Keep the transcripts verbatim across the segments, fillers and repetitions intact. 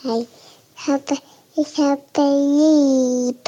Hi. Ich habe, ich habe lieb.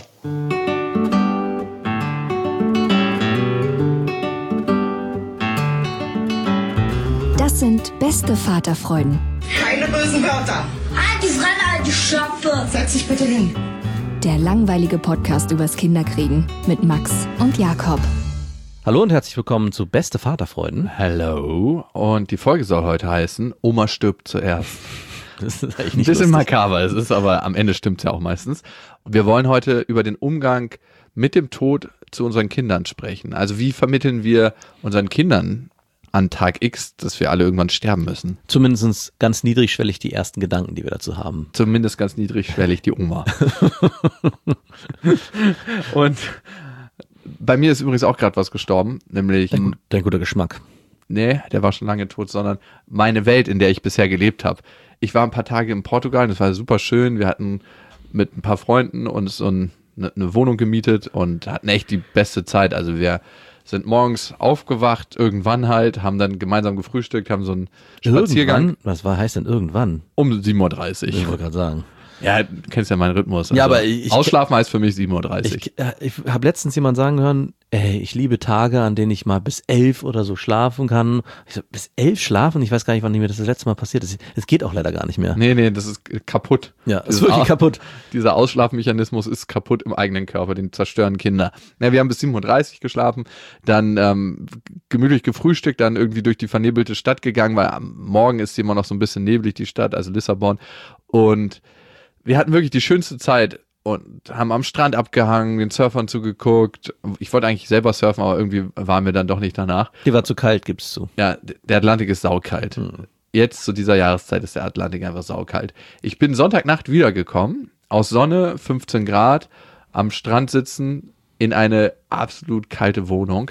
Das sind beste Vaterfreuden. Keine bösen Wörter. Halt die Fremde, alte Schöpfe. Setz dich bitte hin. Der langweilige Podcast übers Kinderkriegen mit Max und Jakob. Hallo und herzlich willkommen zu Beste Vaterfreuden. Hallo. Und die Folge soll heute heißen, Oma stirbt zuerst. Das ist eigentlich Ein nicht bisschen lustig. makaber, es ist aber am Ende stimmt es ja auch meistens. Wir wollen heute über den Umgang mit dem Tod zu unseren Kindern sprechen. Also wie vermitteln wir unseren Kindern an Tag X, dass wir alle irgendwann sterben müssen? Zumindest ganz niedrigschwellig die ersten Gedanken, die wir dazu haben. Zumindest ganz niedrigschwellig die Oma. Und bei mir ist übrigens auch gerade was gestorben, nämlich... Dein, gut, dein guter Geschmack. Nee, der war schon lange tot, sondern meine Welt, in der ich bisher gelebt habe. Ich war ein paar Tage in Portugal, das war super schön. Wir hatten mit ein paar Freunden uns so ein, eine, eine Wohnung gemietet und hatten echt die beste Zeit. Also wir sind morgens aufgewacht, irgendwann halt, haben dann gemeinsam gefrühstückt, haben so einen Spaziergang. Irgendwann? Was war, heißt denn irgendwann? Um sieben Uhr dreißig. Ich wollte gerade sagen. Ja, du kennst ja meinen Rhythmus. Also Ja, aber ich- Ausschlafen heißt für mich sieben Uhr dreißig. Ich, äh, ich habe letztens jemand sagen hören, ey, ich liebe Tage, an denen ich mal bis elf oder so schlafen kann. Ich so, bis elf schlafen? Ich weiß gar nicht, wann mir das das letzte Mal passiert ist. Es geht auch leider gar nicht mehr. Nee, nee, das ist kaputt. Ja, ist Dieses wirklich Au- kaputt. Dieser Ausschlafmechanismus ist kaputt im eigenen Körper, den zerstören Kinder. Ja, wir haben bis sieben Uhr dreißig geschlafen, dann ähm, gemütlich gefrühstückt, dann irgendwie durch die vernebelte Stadt gegangen, weil am Morgen ist sie immer noch so ein bisschen neblig, die Stadt, also Lissabon. Und wir hatten wirklich die schönste Zeit und haben am Strand abgehangen, den Surfern zugeguckt. Ich wollte eigentlich selber surfen, aber irgendwie waren wir dann doch nicht danach. Dir war zu kalt, gibst du. Ja, der Atlantik ist saukalt. Jetzt zu dieser Jahreszeit ist der Atlantik einfach saukalt. Ich bin Sonntagnacht wiedergekommen, aus Sonne, fünfzehn Grad, am Strand sitzen, in eine absolut kalte Wohnung.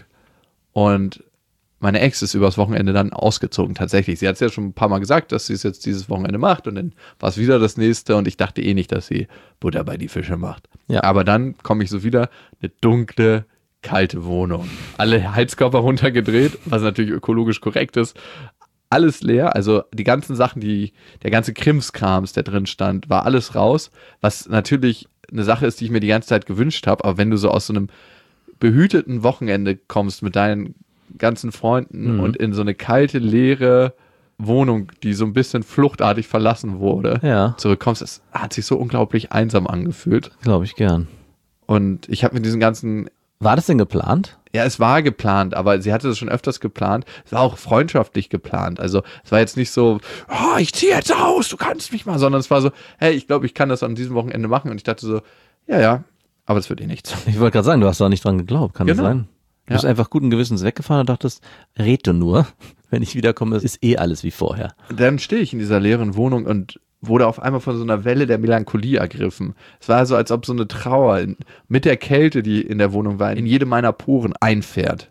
Und meine Ex ist übers Wochenende dann ausgezogen, tatsächlich. Sie hat es ja schon ein paar Mal gesagt, dass sie es jetzt dieses Wochenende macht und dann war es wieder das nächste und ich dachte eh nicht, dass sie Butter bei die Fische macht. Ja. Aber dann komme ich so wieder, eine dunkle, kalte Wohnung. Alle Heizkörper runtergedreht, was natürlich ökologisch korrekt ist. Alles leer, also die ganzen Sachen, die, der ganze Krimskrams, der drin stand, war alles raus, was natürlich eine Sache ist, die ich mir die ganze Zeit gewünscht habe, aber wenn du so aus so einem behüteten Wochenende kommst mit deinen ganzen Freunden Mhm. und in so eine kalte, leere Wohnung, die so ein bisschen fluchtartig verlassen wurde, Ja. zurückkommst, es hat sich so unglaublich einsam angefühlt. Glaube ich gern. Und ich habe mit diesen ganzen, War das denn geplant? ja, es war geplant, aber sie hatte es schon öfters geplant. Es war auch freundschaftlich geplant. Also es war jetzt nicht so, oh, ich ziehe jetzt aus, du kannst mich mal, sondern es war so, hey, ich glaube, ich kann das an diesem Wochenende machen. Und ich dachte so, ja, ja, aber es wird eh nichts. Ich wollte gerade sagen, du hast da nicht dran geglaubt. Kann das Genau. sein? Du Ja. bist einfach guten Gewissens weggefahren und dachtest, red du nur. Wenn ich wiederkomme, ist eh alles wie vorher. Dann stehe ich in dieser leeren Wohnung und wurde auf einmal von so einer Welle der Melancholie ergriffen. Es war so, als ob so eine Trauer in, mit der Kälte, die in der Wohnung war, in jede meiner Poren einfährt.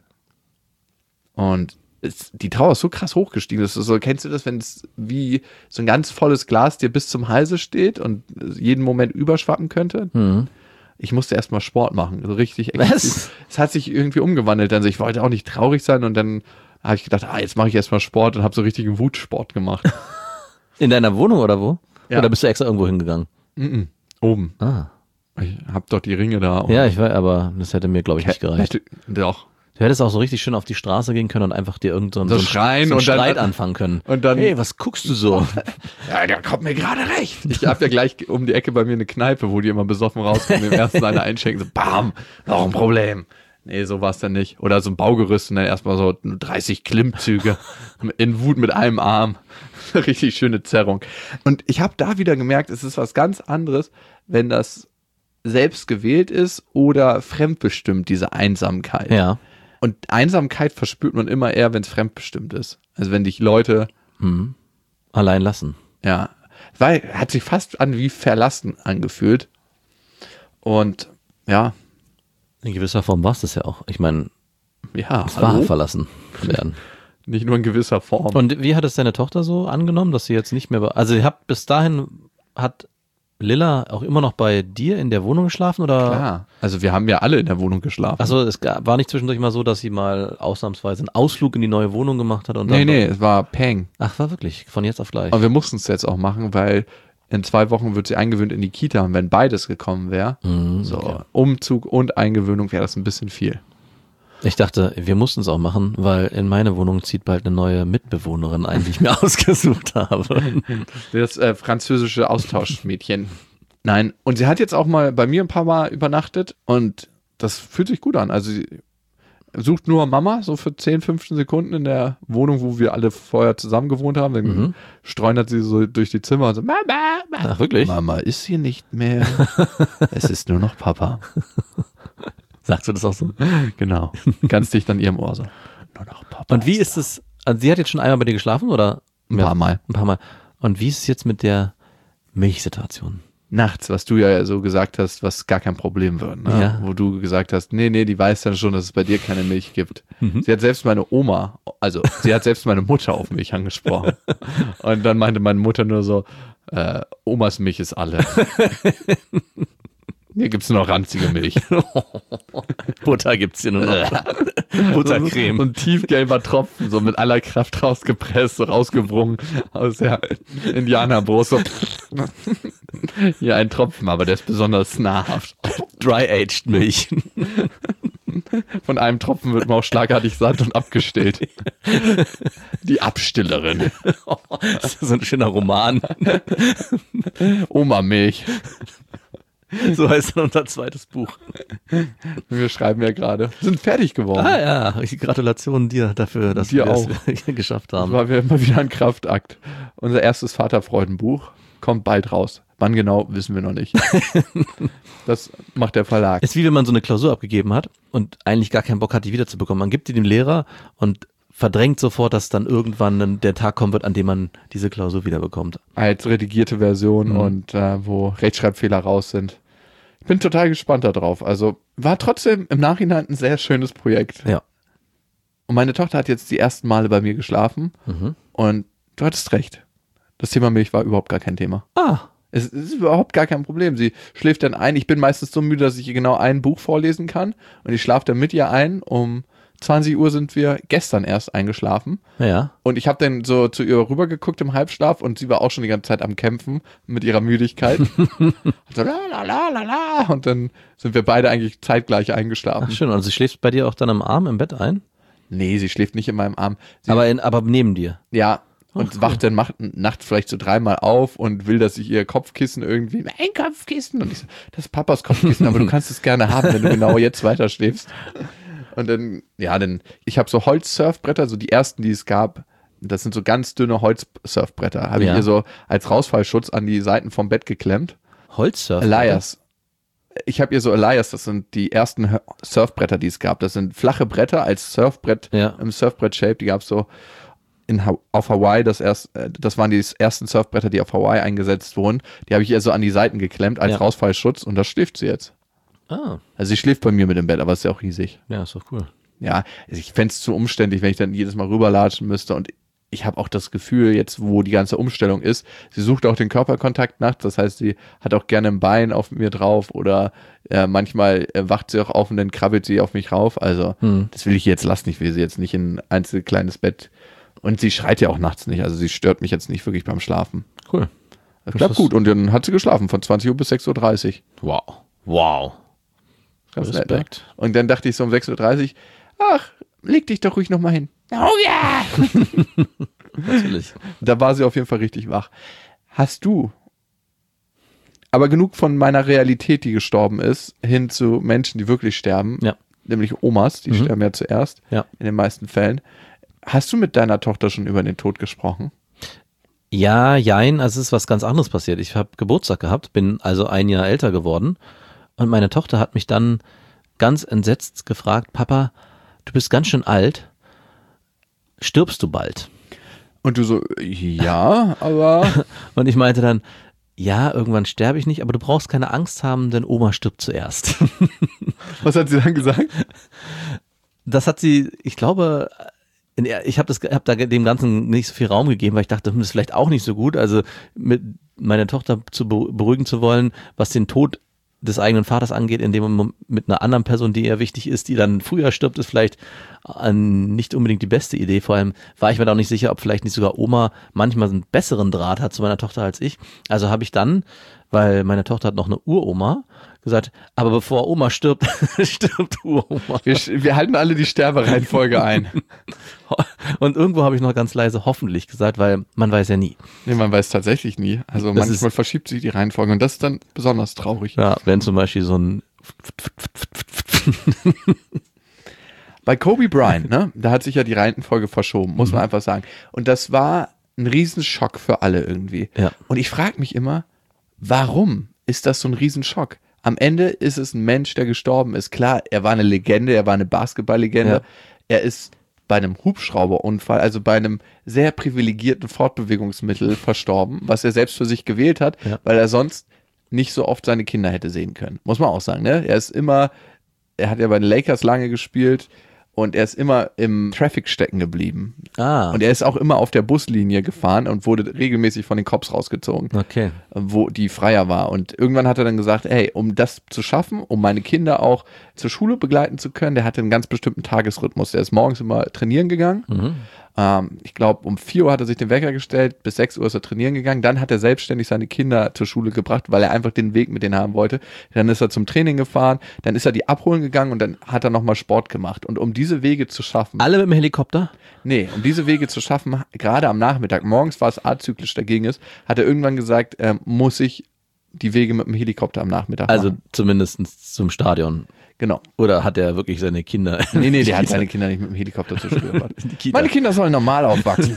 Und es, die Trauer ist so krass hochgestiegen. Das ist so, kennst du das, wenn es wie so ein ganz volles Glas dir bis zum Halse steht und jeden Moment überschwappen könnte? Mhm. Ich musste erstmal Sport machen, so richtig Was? exzessiv. Es hat sich irgendwie umgewandelt. Also ich wollte auch nicht traurig sein und dann habe ich gedacht, ah, jetzt mache ich erstmal Sport und habe so richtigen Wutsport gemacht. In deiner Wohnung oder wo? Ja. Oder bist du extra irgendwo hingegangen? Mhm. Oben. Ah. Ich hab doch die Ringe da. Ja, ich weiß, aber das hätte mir, glaube ich, nicht gereicht. Hätte- Doch. Du hättest auch so richtig schön auf die Straße gehen können und einfach dir irgendeinen So so, schreien so einen und dann- Streit anfangen können. und dann- hey, was guckst du so? Ja, der kommt mir gerade recht. Ich hab ja gleich um die Ecke bei mir eine Kneipe, wo die immer besoffen rauskommen, dem ersten eine einschenken, so bam, noch ein Problem. Nee, so war's dann nicht. Oder so ein Baugerüst und dann erstmal so dreißig Klimmzüge in Wut mit einem Arm. Richtig schöne Zerrung. Und ich habe da wieder gemerkt, es ist was ganz anderes, wenn das selbst gewählt ist oder fremdbestimmt, diese Einsamkeit. Ja. Und Einsamkeit verspürt man immer eher, wenn es fremdbestimmt ist. Also wenn dich Leute, Mhm. Allein lassen. ja, weil hat sich fast an wie verlassen angefühlt. Und ja, In gewisser Form war es das ja auch. Ich meine, ja, es war hallo? verlassen werden. Nicht nur in gewisser Form. Und wie hat es deine Tochter so angenommen, dass sie jetzt nicht mehr war? Also ihr habt bis dahin, hat Lilla auch immer noch bei dir in der Wohnung geschlafen oder? Klar. Also wir haben ja alle in der Wohnung geschlafen. Also es gab, war nicht zwischendurch mal so, dass sie mal ausnahmsweise einen Ausflug in die neue Wohnung gemacht hat und nee, dann nee, es war Peng. Ach, war wirklich von jetzt auf gleich. Aber wir mussten es jetzt auch machen, weil In zwei Wochen wird sie eingewöhnt in die Kita und wenn beides gekommen wäre, Mhm, so okay. Umzug und Eingewöhnung, wäre das ein bisschen viel. Ich dachte, wir mussten es auch machen, weil in meine Wohnung zieht bald eine neue Mitbewohnerin ein, die ich mir ausgesucht habe. Das äh, französische Austauschmädchen. Nein, und sie hat jetzt auch mal bei mir ein paar Mal übernachtet und das fühlt sich gut an. Also sie sucht nur Mama, so für zehn, fünfzehn Sekunden in der Wohnung, wo wir alle vorher zusammen gewohnt haben. Dann Mhm. streunert sie so durch die Zimmer und so, Mama, Mama. Ach, wirklich? Mama ist hier nicht mehr. Es ist nur noch Papa. Sagst du das auch so? Genau. Ganz dicht an ihrem Ohr so. Nur noch Papa. Und wie ist es, also sie hat jetzt schon einmal bei dir geschlafen oder? Ein paar Mal. Ein paar Mal. Und wie ist es jetzt mit der Milchsituation? Nachts, was du ja so gesagt hast, was gar kein Problem wird. Ne? Ja. Wo du gesagt hast, nee, nee, die weiß dann schon, dass es bei dir keine Milch gibt. Sie hat selbst meine Oma, also sie hat selbst meine Mutter auf Milch angesprochen. Und dann meinte meine Mutter nur so, äh, Omas Milch ist alle. Hier gibt es nur noch ranzige Milch. Butter gibt's hier nur noch. Buttercreme. So ein tiefgelber Tropfen, so mit aller Kraft rausgepresst, so rausgewrungen aus der Indianerbrust. So. Hier ein Tropfen, aber der ist besonders nahrhaft. Dry-aged Milch. Von einem Tropfen wird man auch schlagartig satt und abgestillt. Die Abstillerin. Das ist so ein schöner Roman. Oma-Milch. So heißt dann unser zweites Buch. Wir schreiben ja gerade. Sind fertig geworden. Ah ja, Gratulation dir dafür, dass Dir wir auch. es geschafft Das haben. war immer wieder ein Kraftakt. Unser erstes Vaterfreudenbuch kommt bald raus. Wann genau, wissen wir noch nicht. Das macht der Verlag. Ist wie wenn man so eine Klausur abgegeben hat und eigentlich gar keinen Bock hat, die wiederzubekommen. Man gibt die dem Lehrer und verdrängt sofort, dass dann irgendwann dann der Tag kommen wird, an dem man diese Klausur wiederbekommt. Als redigierte Version Mhm. und äh, wo Rechtschreibfehler raus sind. Ich bin total gespannt darauf. Also war trotzdem im Nachhinein ein sehr schönes Projekt. Ja. Und meine Tochter hat jetzt die ersten Male bei mir geschlafen Mhm. und du hattest recht. Das Thema Milch war überhaupt gar kein Thema. Ah, Es ist überhaupt gar kein Problem. Sie schläft dann ein. Ich bin meistens so müde, dass ich ihr genau ein Buch vorlesen kann und ich schlafe dann mit ihr ein. Um zwanzig Uhr sind wir gestern erst eingeschlafen. ja. Und ich habe dann so zu ihr rübergeguckt im Halbschlaf und sie war auch schon die ganze Zeit am Kämpfen mit ihrer Müdigkeit. so, la, la, la, la, la. Und dann sind wir beide eigentlich zeitgleich eingeschlafen. Ach, schön. Und sie schläft bei dir auch dann am Arm im Bett ein? Nee, sie schläft nicht in meinem Arm. Sie, Aber, in, aber neben dir? ja, und Ach, cool. wacht dann macht, nachts vielleicht so dreimal auf und will, dass ich ihr Kopfkissen irgendwie, mein Kopfkissen. Und ich so, das ist Papas Kopfkissen, aber du kannst es gerne haben, wenn du genau jetzt weiter schläfst. Und dann, ja, dann, ich habe so Holzsurfbretter, so die ersten, die es gab. Das sind so ganz dünne Holzsurfbretter. Habe Ja. ich ihr so als Rausfallschutz an die Seiten vom Bett geklemmt. Holzsurf? Elias. Ich habe ihr so Elias, das sind die ersten Hö- Surfbretter, die es gab. Das sind flache Bretter als Surfbrett Ja. im Surfbrett-Shape. Die gab es so in ha- auf Hawaii. Das, erst, äh, das waren die ersten Surfbretter, die auf Hawaii eingesetzt wurden. Die habe ich ihr so an die Seiten geklemmt als Ja. Rausfallschutz und da schläft sie jetzt. Ah, Also sie schläft bei mir mit im Bett, aber ist ja auch riesig. ja, ist doch cool. Ja, also ich fände es zu umständlich, wenn ich dann jedes Mal rüberlatschen müsste und ich habe auch das Gefühl, jetzt wo die ganze Umstellung ist, sie sucht auch den Körperkontakt nachts, das heißt, sie hat auch gerne ein Bein auf mir drauf oder äh, manchmal äh, wacht sie auch auf und dann krabbelt sie auf mich rauf, also Hm. das will ich jetzt lassen, ich will sie jetzt nicht in ein einzelnes kleines Bett und sie schreit ja auch nachts nicht, also sie stört mich jetzt nicht wirklich beim Schlafen. Cool. Das Das klappt ist- gut und dann hat sie geschlafen von zwanzig Uhr bis sechs Uhr dreißig. Wow. Wow. Ganz nett, ne? Respekt. Und dann dachte ich so um sechs Uhr dreißig, ach, leg dich doch ruhig nochmal hin. Oh ja! Natürlich. Da war sie auf jeden Fall richtig wach. Hast du aber genug von meiner Realität, die gestorben ist, hin zu Menschen, die wirklich sterben, Ja. nämlich Omas, die Mhm. sterben ja zuerst, Ja. in den meisten Fällen. Hast du mit deiner Tochter schon über den Tod gesprochen? Ja, jein, also es ist was ganz anderes passiert. Ich habe Geburtstag gehabt, bin also ein Jahr älter geworden und meine Tochter hat mich dann ganz entsetzt gefragt, Papa, du bist ganz schön alt, stirbst du bald? Und du so, ja, aber Und ich meinte dann, ja, irgendwann sterbe ich nicht, aber du brauchst keine Angst haben, denn Oma stirbt zuerst. was hat sie dann gesagt? Das hat sie, ich glaube, in, ich habe hab da dem Ganzen nicht so viel Raum gegeben, weil ich dachte, hm, das ist vielleicht auch nicht so gut. Also mit meine Tochter zu beruhigen zu wollen, was den Tod des eigenen Vaters angeht, in dem Moment mit einer anderen Person, die eher wichtig ist, die dann früher stirbt, ist vielleicht äh, nicht unbedingt die beste Idee. Vor allem war ich mir da auch nicht sicher, ob vielleicht nicht sogar Oma manchmal einen besseren Draht hat zu meiner Tochter als ich. Also habe ich dann, weil meine Tochter hat noch eine Uroma, gesagt, aber bevor Oma stirbt, stirbt Uroma. Wir, wir halten alle die Sterbereihenfolge ein. Und irgendwo habe ich noch ganz leise hoffentlich gesagt, weil man weiß ja nie. Nee, man weiß tatsächlich nie. Also Das manchmal ist- verschiebt sich die Reihenfolge und das ist dann besonders traurig. Ja, wenn zum Beispiel so ein Bei Kobe Bryant, ne, da hat sich ja die Reihenfolge verschoben, muss man einfach sagen. Und das war ein Riesenschock für alle irgendwie. Ja. Und ich frage mich immer, warum ist das so ein Riesenschock? Am Ende ist es ein Mensch, der gestorben ist. Klar, er war eine Legende, er war eine Basketballlegende. Ja. Er ist bei einem Hubschrauberunfall, also bei einem sehr privilegierten Fortbewegungsmittel verstorben, was er selbst für sich gewählt hat, Ja. weil er sonst nicht so oft seine Kinder hätte sehen können. Muss man auch sagen, ne? Er ist immer, er hat ja bei den Lakers lange gespielt und er ist immer im Traffic stecken geblieben. Ah, Und er ist auch immer auf der Buslinie gefahren und wurde regelmäßig von den Cops rausgezogen, okay. wo die freier war. Und irgendwann hat er dann gesagt, hey, um das zu schaffen, um meine Kinder auch zur Schule begleiten zu können, der hatte einen ganz bestimmten Tagesrhythmus. Der ist morgens immer trainieren gegangen. Mhm. Ähm, ich glaube, um vier Uhr hat er sich den Wecker gestellt, bis sechs Uhr ist er trainieren gegangen. Dann hat er selbstständig seine Kinder zur Schule gebracht, weil er einfach den Weg mit denen haben wollte. Dann ist er zum Training gefahren, dann ist er die abholen gegangen und dann hat er nochmal Sport gemacht. Und um diese Wege zu schaffen, Alle mit dem Helikopter? nee, um diese Wege zu schaffen, gerade am Nachmittag, morgens war es azyklisch, da ging es, hat er irgendwann gesagt, ähm, muss ich die Wege mit dem Helikopter am Nachmittag Also machen. zumindest zum Stadion. Genau. Oder hat er wirklich seine Kinder? Nee, nee, der hat seine Kinder nicht mit dem Helikopter zur Schule gebracht. Die Kita. Meine Kinder sollen normal aufwachsen.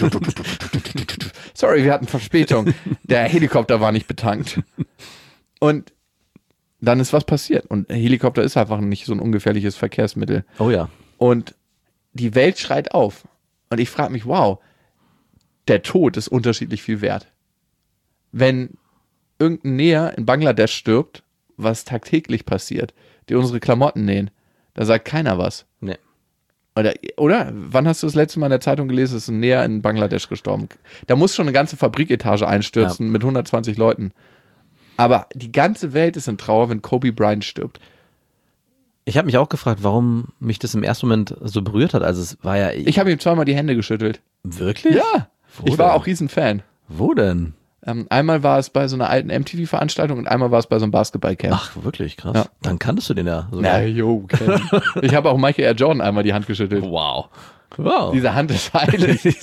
Sorry, wir hatten Verspätung. Der Helikopter war nicht betankt. Und dann ist was passiert. Und ein Helikopter ist einfach nicht so ein ungefährliches Verkehrsmittel. Oh ja. Und die Welt schreit auf. Und ich frage mich, wow, der Tod ist unterschiedlich viel wert. Wenn irgendein Näher in Bangladesch stirbt, was tagtäglich passiert, die unsere Klamotten nähen, da sagt keiner was. Nee. Oder, oder? Wann hast du das letzte Mal in der Zeitung gelesen, ist ein Näher in Bangladesch gestorben? Da muss schon eine ganze Fabriketage einstürzen mit hundertzwanzig Leuten. Aber die ganze Welt ist in Trauer, wenn Kobe Bryant stirbt. Ich habe mich auch gefragt, warum mich das im ersten Moment so berührt hat. Also es war ja... Ich habe ihm zweimal die Hände geschüttelt. Wirklich? Ja, Wo ich war denn? auch Riesenfan. Wo denn? Ähm, einmal war es bei so einer alten M T V-Veranstaltung und einmal war es bei so einem Basketballcamp. Ach, wirklich krass. Ja. Dann kanntest du den ja sogar. Na, jo, Ken. Ich habe auch Michael R. Jordan einmal die Hand geschüttelt. Wow. Wow. Diese Hand ist heilig.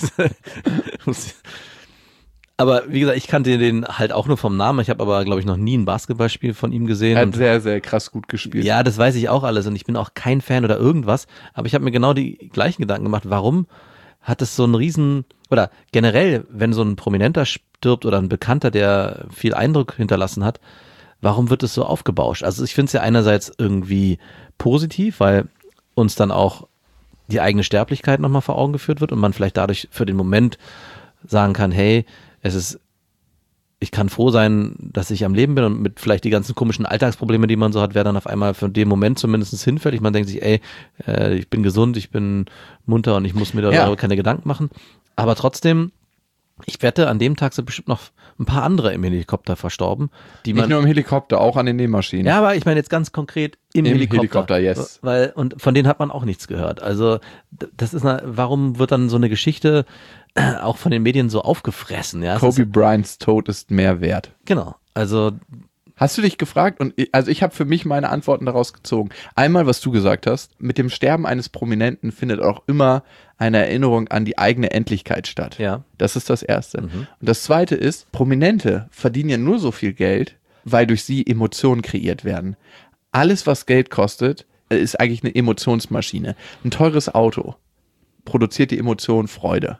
Aber wie gesagt, ich kannte den halt auch nur vom Namen. Ich habe aber, glaube ich, noch nie ein Basketballspiel von ihm gesehen. Er hat Und sehr, sehr krass gut gespielt. ja, das weiß ich auch alles und ich bin auch kein Fan oder irgendwas. Aber ich habe mir genau die gleichen Gedanken gemacht. Warum hat es so einen riesen, oder generell, wenn so ein Prominenter stirbt oder ein Bekannter, der viel Eindruck hinterlassen hat, warum wird es so aufgebauscht? Also ich finde es ja einerseits irgendwie positiv, weil uns dann auch die eigene Sterblichkeit nochmal vor Augen geführt wird und man vielleicht dadurch für den Moment sagen kann, hey, es ist, ich kann froh sein, dass ich am Leben bin und mit vielleicht die ganzen komischen Alltagsprobleme, die man so hat, wäre dann auf einmal für den Moment zumindest hinfällig. Man denkt sich, ey, äh, ich bin gesund, ich bin munter und ich muss mir darüber Ja. keine Gedanken machen. Aber trotzdem, ich wette, an dem Tag sind bestimmt noch ein paar andere im Helikopter verstorben, die Nicht man... nur im Helikopter, auch an den Nähmaschinen. Ja, aber ich meine jetzt ganz konkret im, Im Helikopter. Helikopter, yes. Weil, und von denen hat man auch nichts gehört. Also, d- das ist eine, warum wird dann so eine Geschichte äh, auch von den Medien so aufgefressen? Ja, es Kobe ist, Bryants Tod ist mehr wert. genau. Also, Hast du dich gefragt? Und ich, also ich habe für mich meine Antworten daraus gezogen. Einmal, was du gesagt hast, mit dem Sterben eines Prominenten findet auch immer eine Erinnerung an die eigene Endlichkeit statt. ja. Das ist das Erste. Und das Zweite ist, Prominente verdienen ja nur so viel Geld, weil durch sie Emotionen kreiert werden. Alles, was Geld kostet, ist eigentlich eine Emotionsmaschine. Ein teures Auto produziert die Emotion Freude.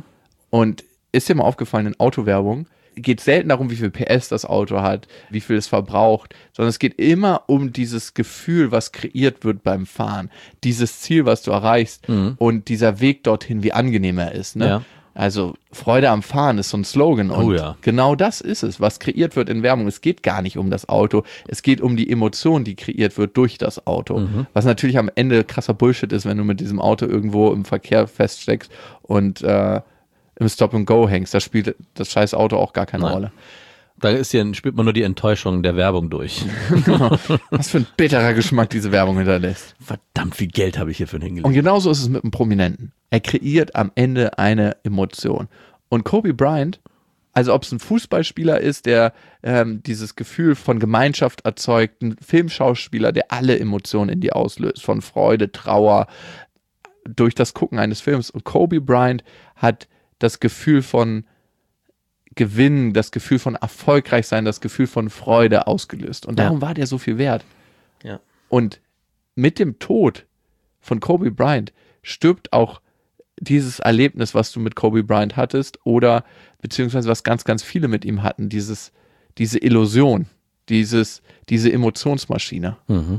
Und ist dir mal aufgefallen, in Autowerbung geht selten darum, wie viel P S das Auto hat, wie viel es verbraucht, sondern es geht immer um dieses Gefühl, was kreiert wird beim Fahren. Dieses Ziel, was du erreichst und dieser Weg dorthin, wie angenehm er ist. Ne? Ja. Also Freude am Fahren ist so ein Slogan und Oh ja. genau das ist es, was kreiert wird in Werbung. Es geht gar nicht um das Auto, es geht um die Emotion, die kreiert wird durch das Auto. Was natürlich am Ende krasser Bullshit ist, wenn du mit diesem Auto irgendwo im Verkehr feststeckst und äh, im Stop and Go hängst. Da spielt das scheiß Auto auch gar keine Nein. Rolle. Da ist hier, spürt man nur die Enttäuschung der Werbung durch. Was für ein bitterer Geschmack diese Werbung hinterlässt. Verdammt viel Geld habe ich hierfür hingelegt. Und genauso ist es mit einem Prominenten. Er kreiert am Ende eine Emotion. Und Kobe Bryant, also ob es ein Fußballspieler ist, der ähm, dieses Gefühl von Gemeinschaft erzeugt, ein Filmschauspieler, der alle Emotionen in dir auslöst, von Freude, Trauer, durch das Gucken eines Films. Und Kobe Bryant hat das Gefühl von Gewinn, das Gefühl von erfolgreich sein, das Gefühl von Freude ausgelöst. Und darum ja. war der so viel wert. Ja. Und mit dem Tod von Kobe Bryant stirbt auch dieses Erlebnis, was du mit Kobe Bryant hattest oder beziehungsweise was ganz, ganz viele mit ihm hatten, dieses, diese Illusion, dieses, diese Emotionsmaschine. Mhm.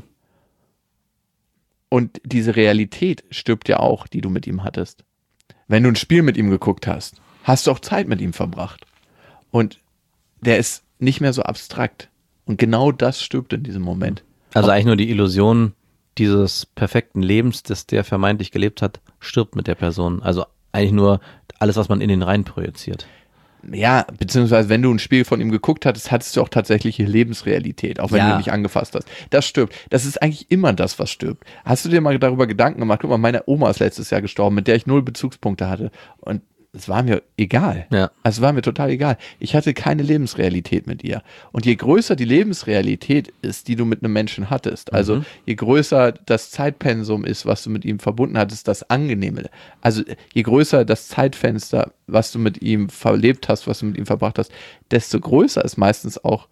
Und diese Realität stirbt ja auch, die du mit ihm hattest. Wenn du ein Spiel mit ihm geguckt hast, hast du auch Zeit mit ihm verbracht. Und der ist nicht mehr so abstrakt. Und genau das stirbt in diesem Moment. Also eigentlich nur die Illusion dieses perfekten Lebens, das der vermeintlich gelebt hat, stirbt mit der Person. Also eigentlich nur alles, was man in den rein projiziert. Ja, beziehungsweise wenn du ein Spiel von ihm geguckt hattest, hattest du auch tatsächlich Lebensrealität, auch wenn ja. du ihn nicht angefasst hast. Das stirbt. Das ist eigentlich immer das, was stirbt. Hast du dir mal darüber Gedanken gemacht? Guck mal, meine Oma ist letztes Jahr gestorben, mit der ich null Bezugspunkte hatte. Und es war mir egal. Ja. Also es war mir total egal. Ich hatte keine Lebensrealität mit ihr. Und je größer die Lebensrealität ist, die du mit einem Menschen hattest, also mhm. je größer das Zeitpensum ist, was du mit ihm verbunden hattest, das Angenehme. Also je größer das Zeitfenster, was du mit ihm verlebt hast, was du mit ihm verbracht hast, desto größer ist meistens auch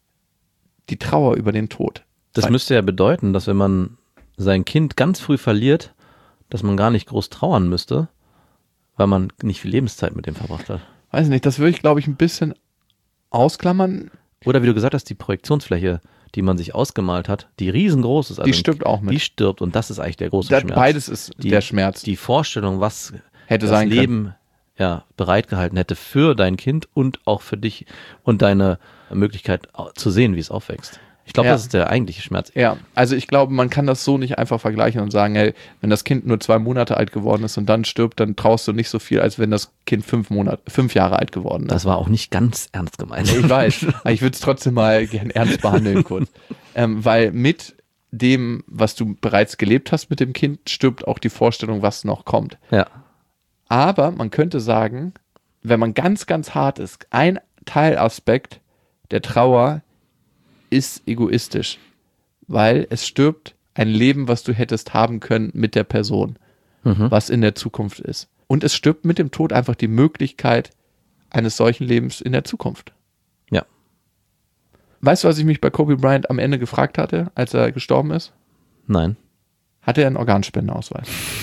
die Trauer über den Tod. Das Weil, müsste ja bedeuten, dass wenn man sein Kind ganz früh verliert, dass man gar nicht groß trauern müsste, weil man nicht viel Lebenszeit mit dem verbracht hat. Weiß nicht, das würde ich, glaube ich, ein bisschen ausklammern. Oder wie du gesagt hast, die Projektionsfläche, die man sich ausgemalt hat, die riesengroß ist. Also die stirbt auch mit. Die stirbt und das ist eigentlich der große das, Schmerz. Beides ist die, der Schmerz. Die Vorstellung, was hätte das sein Leben können. Ja, bereitgehalten hätte für dein Kind und auch für dich und deine Möglichkeit zu sehen, wie es aufwächst. Ich glaube, ja. das ist der eigentliche Schmerz. Ja, also ich glaube, man kann das so nicht einfach vergleichen und sagen, hey, wenn das Kind nur zwei Monate alt geworden ist und dann stirbt, dann traust du nicht so viel, als wenn das Kind fünf Monate, fünf Jahre alt geworden ist. Das war auch nicht ganz ernst gemeint. Ich weiß, aber ich würde es trotzdem mal gern ernst behandeln kurz. Ähm, weil mit dem, was du bereits gelebt hast mit dem Kind, stirbt auch die Vorstellung, was noch kommt. Ja. Aber man könnte sagen, wenn man ganz, ganz hart ist, ein Teilaspekt der Trauer ist egoistisch, weil es stirbt ein Leben, was du hättest haben können mit der Person, mhm. was in der Zukunft ist. Und es stirbt mit dem Tod einfach die Möglichkeit eines solchen Lebens in der Zukunft. Ja. Weißt du, was ich mich bei Kobe Bryant am Ende gefragt hatte, als er gestorben ist? Nein. Hatte er einen Organspendeausweis?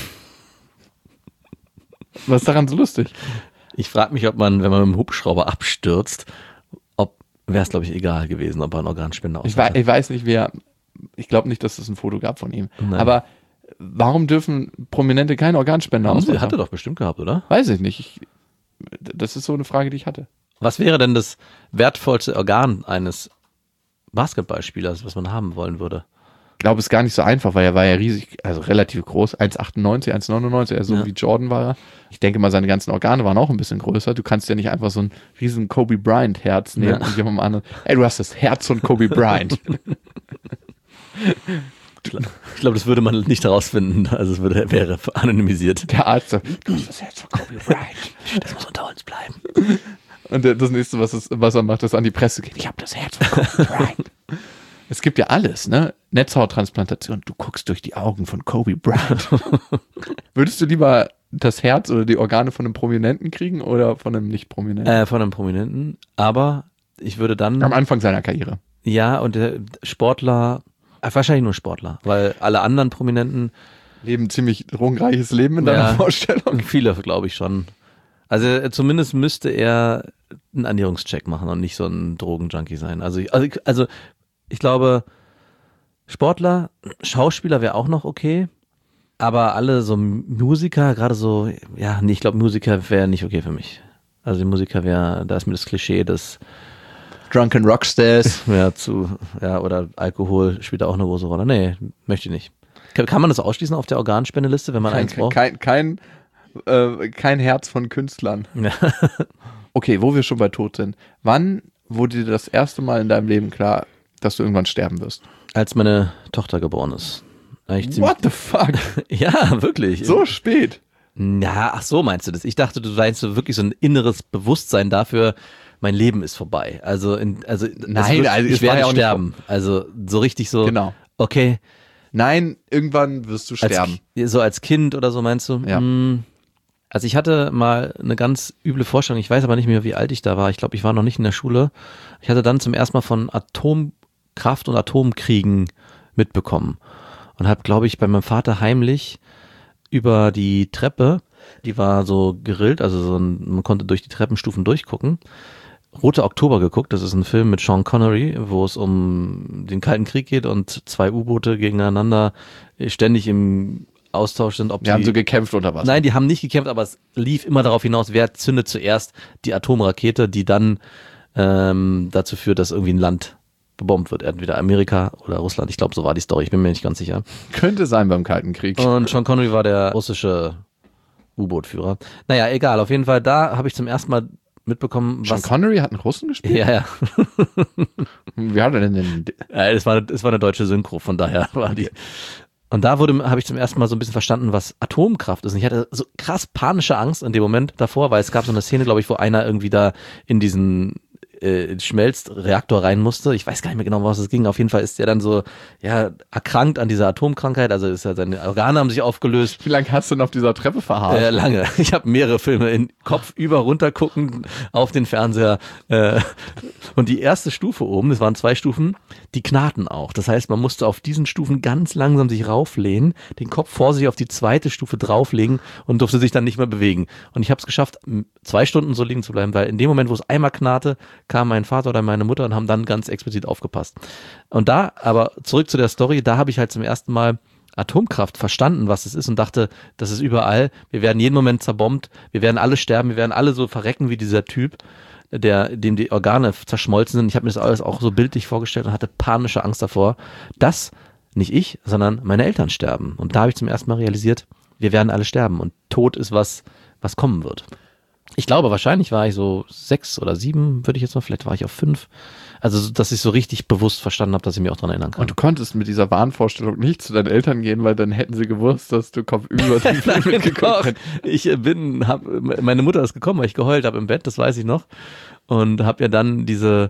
Was ist daran so lustig? Ich frage mich, ob man, wenn man mit dem Hubschrauber abstürzt, wäre es, glaube ich, egal gewesen, ob er einen Organspender ich, we- ich weiß nicht, wer, ich glaube nicht, dass es ein Foto gab von ihm. Nein. Aber warum dürfen Prominente keinen Organspender haben? Sie hatte doch bestimmt gehabt, oder? Weiß ich nicht. Ich, das ist so eine Frage, die ich hatte. Was wäre denn das wertvollste Organ eines Basketballspielers, was man haben wollen würde? Ich glaube, es ist gar nicht so einfach, weil er war ja riesig, also relativ groß, eins Komma achtundneunzig, eins Komma neunundneunzig, also ja. wie Jordan war er. Ich denke mal, seine ganzen Organe waren auch ein bisschen größer. Du kannst ja nicht einfach so ein riesen Kobe Bryant Herz nehmen ja. und jemandem anderen, ey, du hast das Herz von Kobe Bryant. Ich glaube, das würde man nicht herausfinden, also es würde, wäre anonymisiert. Der Arzt sagt, du hast das Herz von Kobe Bryant. Das muss unter uns bleiben. Und das nächste, was, es, was er macht, ist an die Presse gehen. Ich habe das Herz von Kobe Bryant. Es gibt ja alles, ne? Netzhauttransplantation. Du guckst durch die Augen von Kobe Bryant. Würdest du lieber das Herz oder die Organe von einem Prominenten kriegen oder von einem Nicht-Prominenten? Äh, von einem Prominenten, aber ich würde dann... Am Anfang seiner Karriere. Ja, und der Sportler, äh, wahrscheinlich nur Sportler, weil alle anderen Prominenten... Leben ziemlich drogenreiches Leben in deiner ja, Vorstellung. Viele, glaube ich schon. Also äh, zumindest müsste er einen Ernährungscheck machen und nicht so ein Drogenjunkie sein. Also, also, also ich glaube, Sportler, Schauspieler wäre auch noch okay, aber alle so Musiker, gerade so, ja, nee, ich glaube, Musiker wäre nicht okay für mich. Also die Musiker wäre, da ist mir das Klischee des Drunken Rockstars. Ja, zu, ja, oder Alkohol spielt da auch eine große Rolle. Nee, möchte ich nicht. Kann, kann man das ausschließen auf der Organspendeliste, wenn man kein, eins braucht? Kein, kein, äh, kein Herz von Künstlern. Ja. Okay, wo wir schon bei Tod sind. Wann wurde dir das erste Mal in deinem Leben klar, dass du irgendwann sterben wirst? Als meine Tochter geboren ist. Ziemlich, What the fuck? ja, wirklich. So spät? Na, ach so meinst du das? Ich dachte, du meinst so wirklich so ein inneres Bewusstsein dafür, mein Leben ist vorbei. Also, in, also Nein, wird, also ich es war werde ja auch sterben. Also so richtig so, Genau. okay. Nein, irgendwann wirst du sterben. Als, so als Kind oder so meinst du? Ja. Hm, also ich hatte mal eine ganz üble Vorstellung, ich weiß aber nicht mehr, wie alt ich da war. Ich glaube, ich war noch nicht in der Schule. Ich hatte dann zum ersten Mal von Atomkraft und Atomkriegen mitbekommen. Und habe, glaube ich, bei meinem Vater heimlich über die Treppe, die war so gerillt, also so ein, man konnte durch die Treppenstufen durchgucken, Roter Oktober geguckt. Das ist ein Film mit Sean Connery, wo es um den Kalten Krieg geht und zwei U-Boote gegeneinander ständig im Austausch sind. Ob Die die haben so gekämpft unter Wasser. Nein, die haben nicht gekämpft, aber es lief immer darauf hinaus, wer zündet zuerst die Atomrakete, die dann ähm, dazu führt, dass irgendwie ein Land gebombt wird. Entweder Amerika oder Russland. Ich glaube, so war die Story. Ich bin mir nicht ganz sicher. Könnte sein beim Kalten Krieg. Und Sean Connery war der russische U-Boot-Führer. Naja, egal. Auf jeden Fall, da habe ich zum ersten Mal mitbekommen, Sean was... Connery hat einen Russen gespielt? Ja, ja. Wie hat er denn den... Ja, es war, es war eine deutsche Synchro, von daher war die... Und da wurde, habe ich zum ersten Mal so ein bisschen verstanden, was Atomkraft ist. Und ich hatte so krass panische Angst in dem Moment davor, weil es gab so eine Szene, glaube ich, wo einer irgendwie da in diesen äh, Schmelzreaktor rein musste. Ich weiß gar nicht mehr genau, was es ging. Auf jeden Fall ist der dann so, ja, erkrankt an dieser Atomkrankheit. Also ist ja, seine Organe haben sich aufgelöst. Wie lange hast du denn auf dieser Treppe verharrt? Äh, lange. Ich habe mehrere Filme in Kopf über runter gucken auf den Fernseher. Äh, und die erste Stufe oben, das waren zwei Stufen, die knarrten auch. Das heißt, man musste auf diesen Stufen ganz langsam sich rauflehnen, den Kopf vor sich auf die zweite Stufe drauflegen und durfte sich dann nicht mehr bewegen. Und ich habe es geschafft, zwei Stunden so liegen zu bleiben, weil in dem Moment, wo es einmal knarrte, kam mein Vater oder meine Mutter und haben dann ganz explizit aufgepasst. Und da, aber zurück zu der Story, da habe ich halt zum ersten Mal Atomkraft verstanden, was es ist und dachte, das ist überall, wir werden jeden Moment zerbombt, wir werden alle sterben, wir werden alle so verrecken wie dieser Typ, der, dem die Organe zerschmolzen sind. Ich habe mir das alles auch so bildlich vorgestellt und hatte panische Angst davor, dass nicht ich, sondern meine Eltern sterben. Und da habe ich zum ersten Mal realisiert, wir werden alle sterben und Tod ist was, was kommen wird. Ich glaube, wahrscheinlich war ich so sechs oder sieben, würde ich jetzt mal, vielleicht war ich auf fünf. Also, dass ich so richtig bewusst verstanden habe, dass ich mich auch daran erinnern kann. Und du konntest mit dieser Wahnvorstellung nicht zu deinen Eltern gehen, weil dann hätten sie gewusst, dass du kopfüber den Film mitgeguckt hast. Ich bin, hab, meine Mutter ist gekommen, weil ich geheult habe im Bett, das weiß ich noch. Und habe ja dann diese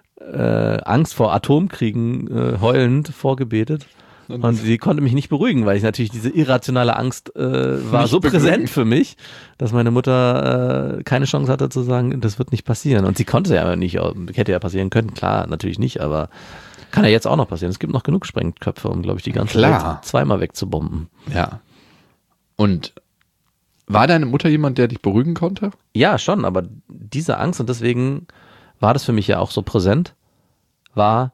äh, Angst vor Atomkriegen äh, heulend vorgebetet. Und sie konnte mich nicht beruhigen, weil ich natürlich diese irrationale Angst äh, war Nicht so beruhigen. präsent für mich, dass meine Mutter äh, keine Chance hatte zu sagen, das wird nicht passieren. Und sie konnte ja nicht, hätte ja passieren können, klar, natürlich nicht, aber kann ja jetzt auch noch passieren. Es gibt noch genug Sprengköpfe, um, glaube ich, die ganze Klar. Welt zweimal wegzubomben. Ja. Und war deine Mutter jemand, der dich beruhigen konnte? Ja, schon, aber diese Angst, und deswegen war das für mich ja auch so präsent, war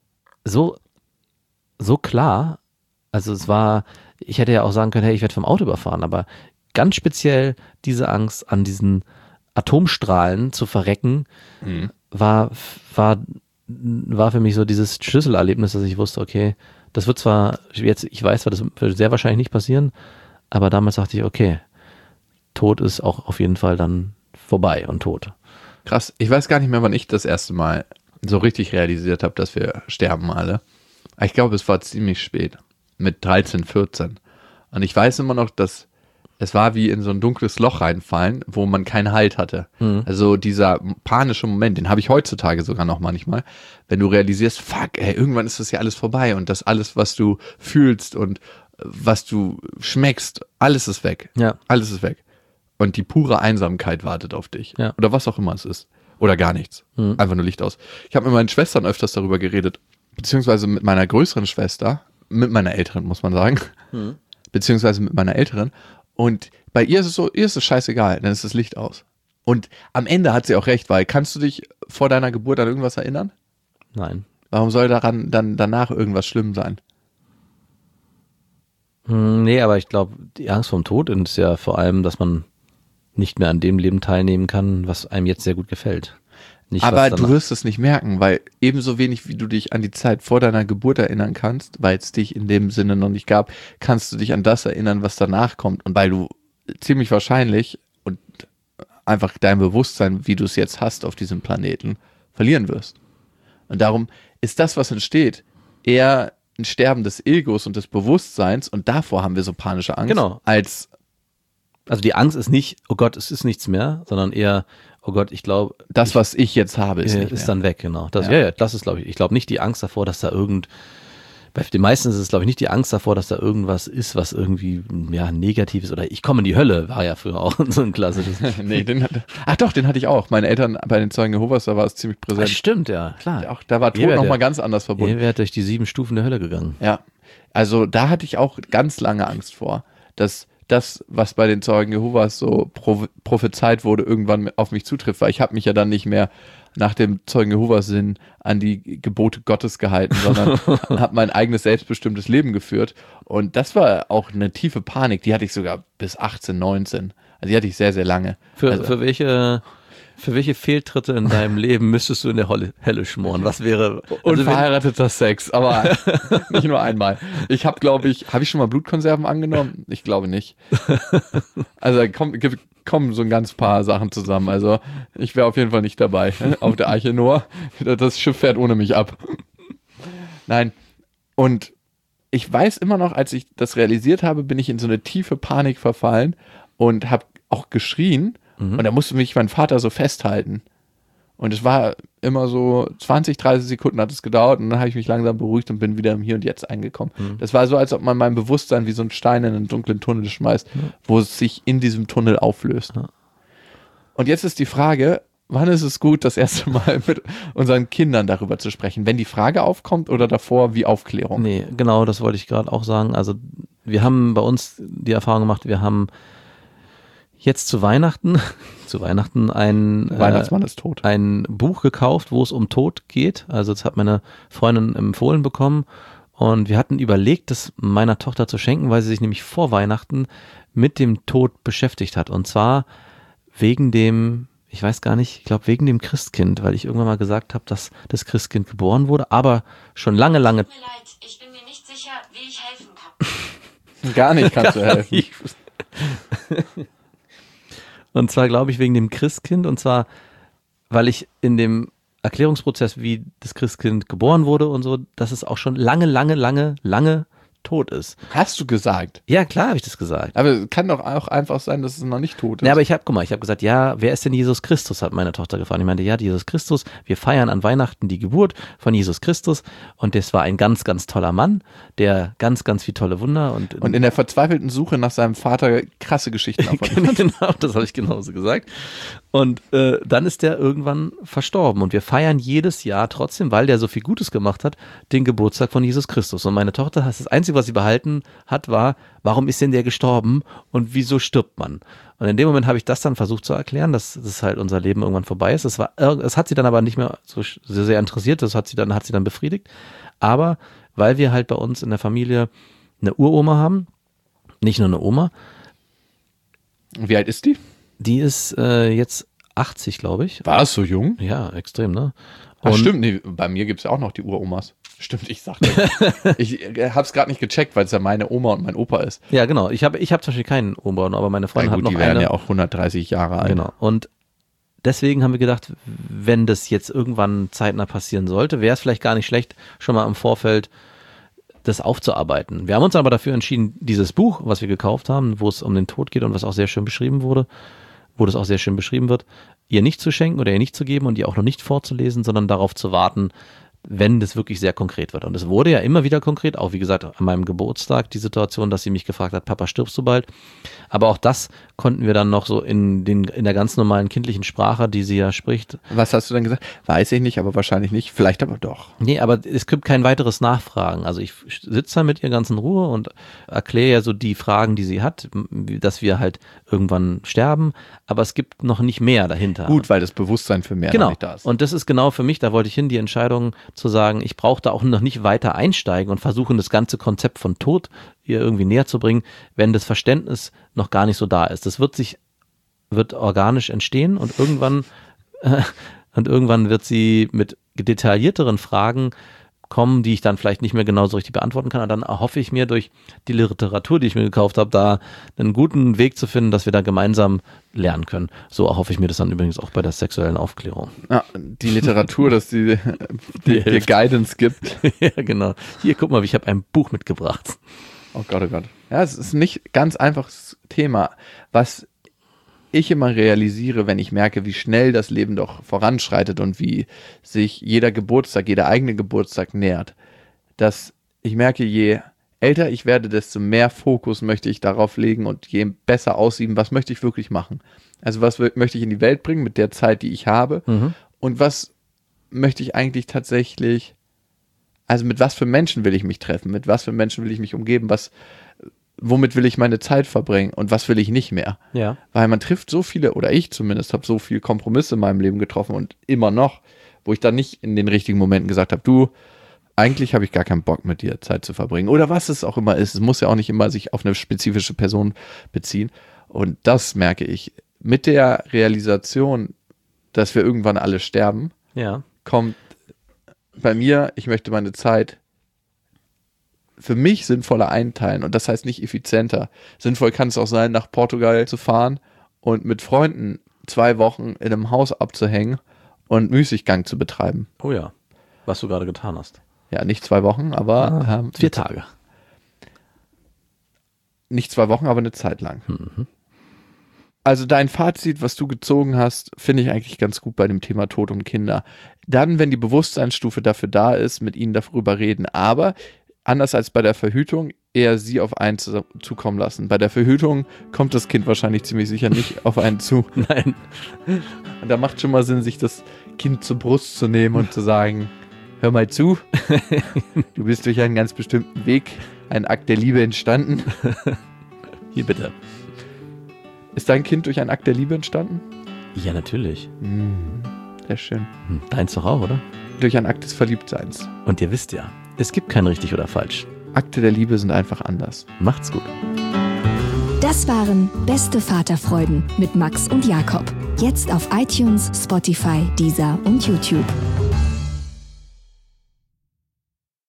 so so klar, also es war, ich hätte ja auch sagen können, hey, ich werde vom Auto überfahren, aber ganz speziell diese Angst an diesen Atomstrahlen zu verrecken, Mhm. war, war, war für mich so dieses Schlüsselerlebnis, dass ich wusste, okay, das wird zwar jetzt, ich weiß zwar, das wird sehr wahrscheinlich nicht passieren, aber damals dachte ich, okay, Tod ist auch auf jeden Fall dann vorbei und tot. Krass, ich weiß gar nicht mehr, wann ich das erste Mal so richtig realisiert habe, dass wir sterben alle. Ich glaube, es war ziemlich spät, mit dreizehn, vierzehn. Und ich weiß immer noch, dass es war wie in so ein dunkles Loch reinfallen, wo man keinen Halt hatte. Mhm. Also dieser panische Moment, den habe ich heutzutage sogar noch manchmal, wenn du realisierst, fuck, ey, irgendwann ist das ja alles vorbei und das alles, was du fühlst und was du schmeckst, alles ist weg. Ja. Alles ist weg. Und die pure Einsamkeit wartet auf dich. Ja. Oder was auch immer es ist. Oder gar nichts. Mhm. Einfach nur Licht aus. Ich habe mit meinen Schwestern öfters darüber geredet, beziehungsweise mit meiner größeren Schwester, mit meiner älteren, muss man sagen, Mhm. beziehungsweise mit meiner älteren. Und bei ihr ist es so, ihr ist es scheißegal, dann ist das Licht aus. Und am Ende hat sie auch recht, weil kannst du dich vor deiner Geburt an irgendwas erinnern? Nein. Warum soll daran dann danach irgendwas schlimm sein? Hm, Nee, aber ich glaube, die Angst vom Tod ist ja vor allem, dass man nicht mehr an dem Leben teilnehmen kann, was einem jetzt sehr gut gefällt. Nicht, was Aber du danach- wirst es nicht merken, weil ebenso wenig wie du dich an die Zeit vor deiner Geburt erinnern kannst, weil es dich in dem Sinne noch nicht gab, kannst du dich an das erinnern, was danach kommt. Und weil du ziemlich wahrscheinlich und einfach dein Bewusstsein, wie du es jetzt hast auf diesem Planeten, verlieren wirst. Und darum ist das, was entsteht, eher ein Sterben des Egos und des Bewusstseins und davor haben wir so panische Angst. Genau. Als Also die Angst ist nicht, oh Gott, es ist nichts mehr, sondern eher, oh Gott, ich glaube, das, was ich jetzt habe, ist, ist, nicht ist mehr. dann weg, genau. Das, Ja. ja. ja, das ist, glaube ich, ich glaube nicht die Angst davor, dass da irgend, bei den meisten ist es, glaube ich, nicht die Angst davor, dass da irgendwas ist, was irgendwie, ja, negativ ist oder ich komme in die Hölle, war ja früher auch so ein klassisches. nee, den hatte, ach doch, den hatte ich auch. Meine Eltern bei den Zeugen Jehovas, da war es ziemlich Das präsent. stimmt, ja, klar. Auch, da war Tod Ihr werdet- nochmal ganz anders verbunden. Ihr wärt durch die sieben Stufen der Hölle gegangen. Ja, also da hatte ich auch ganz lange Angst vor, dass das, was bei den Zeugen Jehovas so pro- prophezeit wurde, irgendwann auf mich zutrifft, weil ich habe mich ja dann nicht mehr nach dem Zeugen Jehovas Sinn an die Gebote Gottes gehalten, sondern habe mein eigenes selbstbestimmtes Leben geführt und das war auch eine tiefe Panik, die hatte ich sogar bis achtzehn, neunzehn, also die hatte ich sehr, sehr lange. Für, also, für welche für welche Fehltritte in deinem Leben müsstest du in der Holle, Hölle schmoren? Was wäre also wenn- unverheirateter Sex, aber nicht nur einmal. Ich habe, glaube ich, habe ich schon mal Blutkonserven angenommen? Ich glaube nicht. Also da kommen, kommen so ein ganz paar Sachen zusammen. Also ich wäre auf jeden Fall nicht dabei auf der Arche Noah. Das Schiff fährt ohne mich ab. Nein. Und ich weiß immer noch, als ich das realisiert habe, bin ich in so eine tiefe Panik verfallen und habe auch geschrien. Und da musste mich mein Vater so festhalten. Und es war immer so zwanzig, dreißig Sekunden hat es gedauert und dann habe ich mich langsam beruhigt und bin wieder im Hier und Jetzt angekommen. Mhm. Das war so, als ob man mein Bewusstsein wie so ein Stein in einen dunklen Tunnel schmeißt, mhm. wo es sich in diesem Tunnel auflöst. Mhm. Und jetzt ist die Frage, wann ist es gut, das erste Mal mit unseren Kindern darüber zu sprechen? Wenn die Frage aufkommt oder davor wie Aufklärung? Nee, genau, das wollte ich gerade auch sagen. Also wir haben bei uns die Erfahrung gemacht, wir haben jetzt zu Weihnachten, zu Weihnachten ein, Weihnachtsmann äh, ist tot. ein Buch gekauft, wo es um Tod geht. Also das hat meine Freundin empfohlen bekommen und wir hatten überlegt, das meiner Tochter zu schenken, weil sie sich nämlich vor Weihnachten mit dem Tod beschäftigt hat. Und zwar wegen dem, ich weiß gar nicht, ich glaube wegen dem Christkind, weil ich irgendwann mal gesagt habe, dass das Christkind geboren wurde, aber schon lange, lange... Tut mir leid, ich bin mir nicht sicher, wie ich helfen kann. Gar nicht kannst du helfen. Und zwar glaube ich wegen dem Christkind und zwar, weil ich in dem Erklärungsprozess, wie das Christkind geboren wurde und so, dass es auch schon lange, lange, lange, lange tot ist. Hast du gesagt? Ja, klar habe ich das gesagt. Aber es kann doch auch einfach sein, dass es noch nicht tot ist. Ja, aber ich habe, guck mal, ich habe gesagt, ja, wer ist denn Jesus Christus, hat meine Tochter gefragt. Ich meinte, ja, Jesus Christus, wir feiern an Weihnachten die Geburt von Jesus Christus und das war ein ganz, ganz toller Mann, der ganz, ganz viele tolle Wunder und... Und in der verzweifelten Suche nach seinem Vater krasse Geschichten davon. Genau, das habe ich genauso gesagt. Und äh, dann ist der irgendwann verstorben und wir feiern jedes Jahr trotzdem, weil der so viel Gutes gemacht hat, den Geburtstag von Jesus Christus. Und meine Tochter, das Einzige, was sie behalten hat, war, warum ist denn der gestorben und wieso stirbt man? Und in dem Moment habe ich das dann versucht zu erklären, dass das halt unser Leben irgendwann vorbei ist. Das war, es hat sie dann aber nicht mehr so sehr, sehr interessiert, das hat sie dann, hat sie dann befriedigt. Aber weil wir halt bei uns in der Familie eine Uroma haben, nicht nur eine Oma. Wie alt ist die? Die ist äh, jetzt achtzig, glaube ich. War es so jung? Ja, extrem, ne? Ach, Und- stimmt, nee, bei mir gibt es ja auch noch die Uromas. Stimmt, ich sagte. ich äh, habe es gerade nicht gecheckt, weil es ja meine Oma und mein Opa ist. Ja, genau. Ich habe ich hab zum Beispiel keinen Oma, aber meine Freundin Ja, hat gut, noch die werden eine. ja auch hundertdreißig Jahre alt. Genau. Und deswegen haben wir gedacht, wenn das jetzt irgendwann zeitnah passieren sollte, wäre es vielleicht gar nicht schlecht, schon mal im Vorfeld das aufzuarbeiten. Wir haben uns aber dafür entschieden, dieses Buch, was wir gekauft haben, wo es um den Tod geht und was auch sehr schön beschrieben wurde, wo das auch sehr schön beschrieben wird, ihr nicht zu schenken oder ihr nicht zu geben und ihr auch noch nicht vorzulesen, sondern darauf zu warten, wenn das wirklich sehr konkret wird. Und es wurde ja immer wieder konkret, auch wie gesagt an meinem Geburtstag die Situation, dass sie mich gefragt hat, Papa, stirbst du bald? Aber auch das konnten wir dann noch so in, den, in der ganz normalen kindlichen Sprache, die sie ja spricht. Was hast du dann gesagt? Weiß ich nicht, aber wahrscheinlich nicht. Vielleicht aber doch. Nee, aber es gibt kein weiteres Nachfragen. Also ich sitze da mit ihr ganz in Ruhe und erkläre ja so die Fragen, die sie hat, dass wir halt irgendwann sterben, aber es gibt noch nicht mehr dahinter. Gut, weil das Bewusstsein für mehr noch Genau. nicht da ist. Und das ist genau für mich, da wollte ich hin, die Entscheidung zu sagen, ich brauche da auch noch nicht weiter einsteigen und versuchen, das ganze Konzept von Tod ihr irgendwie näher zu bringen, wenn das Verständnis noch gar nicht so da ist. Das wird sich, wird organisch entstehen und irgendwann, äh, und irgendwann wird sie mit detaillierteren Fragen kommen, die ich dann vielleicht nicht mehr genau so richtig beantworten kann. Und dann erhoffe ich mir durch die Literatur, die ich mir gekauft habe, da einen guten Weg zu finden, dass wir da gemeinsam lernen können. So erhoffe ich mir das dann übrigens auch bei der sexuellen Aufklärung. Ja, die Literatur, dass die, die dir Guidance gibt. Ja, genau. Hier, guck mal, ich habe ein Buch mitgebracht. Oh Gott, oh Gott. Ja, es ist nicht ganz einfaches Thema. Was ich immer realisiere, wenn ich merke, wie schnell das Leben doch voranschreitet und wie sich jeder Geburtstag, jeder eigene Geburtstag nähert, dass ich merke, je älter ich werde, desto mehr Fokus möchte ich darauf legen und je besser aussieben, was möchte ich wirklich machen. Also was möchte ich in die Welt bringen mit der Zeit, die ich habe Mhm. und was möchte ich eigentlich tatsächlich, also mit was für Menschen will ich mich treffen, mit was für Menschen will ich mich umgeben, was womit will ich meine Zeit verbringen und was will ich nicht mehr. Ja. Weil man trifft so viele, oder ich zumindest, habe so viele Kompromisse in meinem Leben getroffen und immer noch, wo ich dann nicht in den richtigen Momenten gesagt habe, du, eigentlich habe ich gar keinen Bock mit dir Zeit zu verbringen. Oder was es auch immer ist. Es muss ja auch nicht immer sich auf eine spezifische Person beziehen. Und das merke ich. Mit der Realisation, dass wir irgendwann alle sterben, Ja. kommt bei mir, ich möchte meine Zeit für mich sinnvoller einteilen und das heißt nicht effizienter. Sinnvoll kann es auch sein, nach Portugal zu fahren und mit Freunden zwei Wochen in einem Haus abzuhängen und Müßiggang zu betreiben. Oh ja. Was du gerade getan hast. Ja, nicht zwei Wochen, aber ähm, Vier Tage. nicht zwei Wochen, aber eine Zeit lang. Mhm. Also dein Fazit, was du gezogen hast, finde ich eigentlich ganz gut bei dem Thema Tod und Kinder. Dann, wenn die Bewusstseinsstufe dafür da ist, mit ihnen darüber reden. Aber anders als bei der Verhütung, eher sie auf einen zu, zukommen lassen. Bei der Verhütung kommt das Kind wahrscheinlich ziemlich sicher nicht auf einen zu. Nein. Und da macht schon mal Sinn, sich das Kind zur Brust zu nehmen und zu sagen, hör mal zu, du bist durch einen ganz bestimmten Weg, ein Akt der Liebe entstanden. Hier bitte. Ist dein Kind durch einen Akt der Liebe entstanden? Ja, natürlich. Sehr schön. Hm, Deins doch auch, oder? Durch einen Akt des Verliebtseins. Und ihr wisst ja, es gibt kein richtig oder falsch. Akte der Liebe sind einfach anders. Macht's gut. Das waren Beste Vaterfreuden mit Max und Jakob. Jetzt auf iTunes, Spotify, Deezer und YouTube.